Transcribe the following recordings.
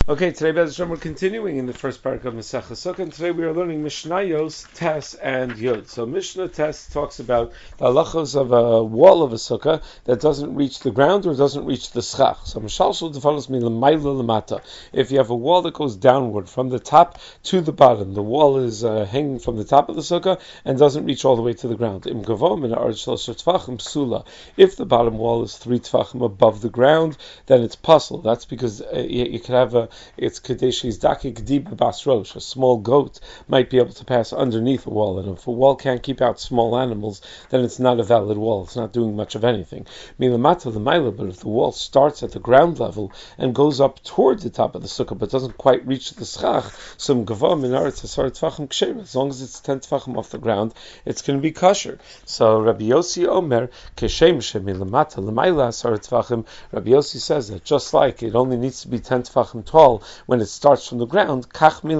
Okay, today Bez Hashem, we're continuing in the first parak of Masechah Sukkah, and today we are learning Mishnayos, Tes, and Yud. So Mishnah Tes talks about the halachos of a wall of a sukkah that doesn't reach the ground or doesn't reach the schach. So Mishalshul defanos min l'mayla l'mata. If you have a wall that goes downward from the top to the bottom, the wall is hanging from the top of the sukkah and doesn't reach all the way to the ground. Im gavo min ha'aretz shlosh t'fachim psula. If the bottom wall is 3 t'fachim above the ground, then it's puzzle. That's because you could have it's Kadeshis Daki Gdib Bas Rosh. A small goat might be able to pass underneath a wall, and if a wall can't keep out small animals, then it's not a valid wall. It's not doing much of anything. Milamata the Maila, but if the wall starts at the ground level and goes up toward the top of the sukkah, but doesn't quite reach the schach, some Gava Minaret Asar Tfachim Kshem, as long as it's 10 Tfachim off the ground, it's going to be kosher. So Rabbi Yossi Omer, Keshem Shemilamata Lamaila Asar Tfachim, Rabbi Yossi says that just like it only needs to be 10 Tfachim tall when it starts from the ground,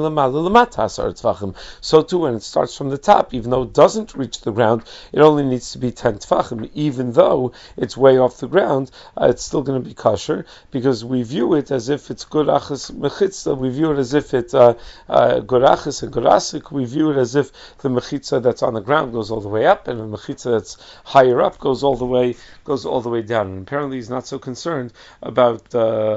so too when it starts from the top, even though it doesn't reach the ground, it only needs to be 10 tfachim. Even though it's way off the ground, it's still going to be kosher, because we view it as if it's gorachas mechitza, we view it as if it's gorachas and gorasik, we view it as if the mechitza that's on the ground goes all the way up, and the mechitza that's higher up goes all the way down. And apparently he's not so concerned about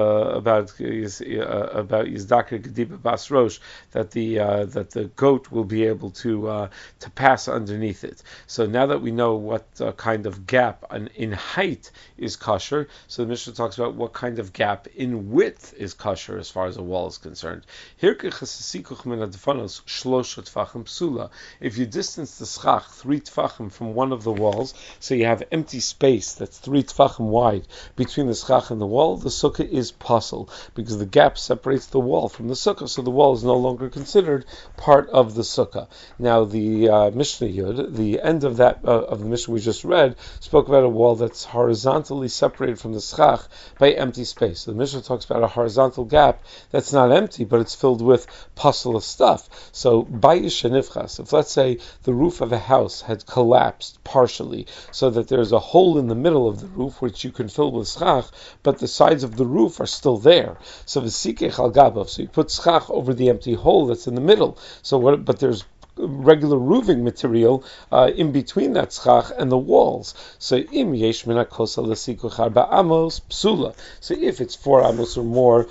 Yizdakar Gediba Bas Rosh, that the goat will be able to pass underneath it. So now that we know what kind of gap in height is kosher, so the Mishnah talks about what kind of gap in width is kosher as far as a wall is concerned. If you distance the schach 3 tfachim from one of the walls, so you have empty space that's 3 tfachim wide between the schach and the wall, the sukkah is pasul, because the gap separates the wall from the sukkah, so the wall is no longer considered part of the sukkah. Now the Mishnah Yud, the end of that of the Mishnah we just read, spoke about a wall that's horizontally separated from the schach by empty space. So the Mishnah talks about a horizontal gap that's not empty, but it's filled with puzzle of stuff. So bayish shenifchas, if let's say the roof of a house had collapsed partially, so that there's a hole in the middle of the roof which you can fill with schach, but the sides of the roof are still there. So you put schach over the empty hole that's in the middle. But there's regular roofing material in between that schach and the walls. So im yesh min hakosa l'sikuch arba amos psula. So if it's 4 amos or more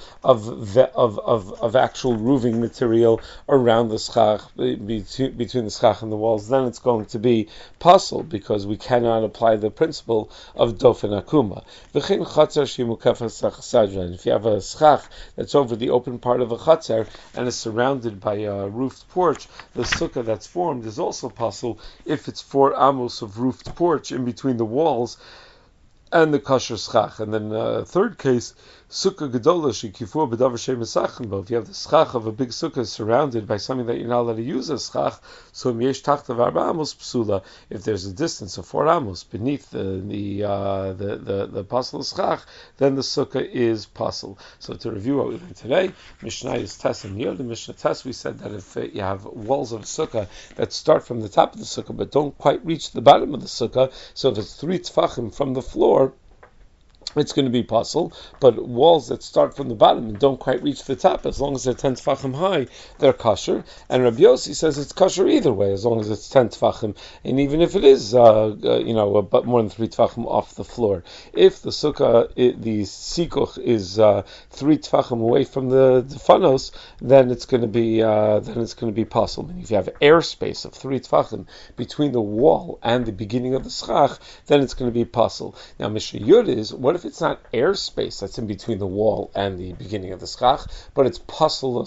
of actual roofing material around the schach, between the schach and the walls, then it's going to be pasul, because we cannot apply the principle of dofen akuma. V'chein chatzar shemukafas sadran. If you have a schach that's over the open part of a chatzar and is surrounded by a roofed porch, the sukkah that's formed is also possible if it's 4 amos of roofed porch in between the walls and the kosher schach. And then third case, sukkah gedola shekifur b'davar she'mesachim bo. If you have the schach of a big sukkah surrounded by something that you're not allowed to use as schach, so yesh tachtav arba amos psula. If there's a distance of 4 amos beneath the pasul schach, then the sukkah is pasul. So to review what we learned today, Mishnah is Tes and Yod. The Mishnah Tes, we said that if you have walls of a sukkah that start from the top of the sukkah but don't quite reach the bottom of the sukkah, so if it's 3 tfachim from the floor, it's going to be pasul, but walls that start from the bottom and don't quite reach the top, as long as they're 10 tfachim high, they're kosher. And Rabbi Yossi says it's kosher either way, as long as it's 10 tfachim, and even if it is, but more than 3 tfachim off the floor. If the sukkah, the sikuch is 3 tfachim away from the fanos, then it's going to be pasul. And if you have airspace of 3 tfachim between the wall and the beginning of the schach, then it's going to be pasul. Now Mishnah Yud is, what if it's not airspace that's in between the wall and the beginning of the schach, but it's pasul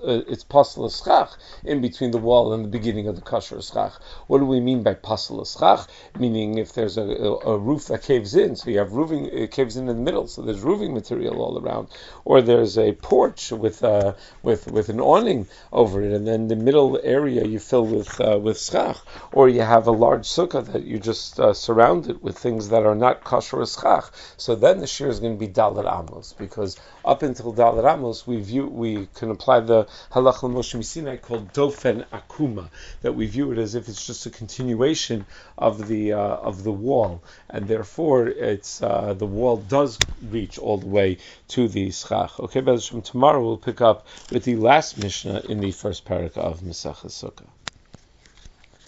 schach in between the wall and the beginning of the kosher schach? What do we mean by pasul schach? Meaning if there's a roof that caves in, so you have roofing, it caves in the middle, so there's roofing material all around, or there's a porch with an awning over it, and then the middle area you fill with schach, or you have a large sukkah that you just surround it with things that are not kosher schach. So then the shear is going to be Dalet Amos, because up until Dalet Amos we can apply the Halach Moshe Sinai called Dofen Akuma, that we view it as if it's just a continuation of the wall, and therefore it's the wall does reach all the way to the Schach. Okay, but from tomorrow we'll pick up with the last Mishnah in the first parak of Maseches Sukkah.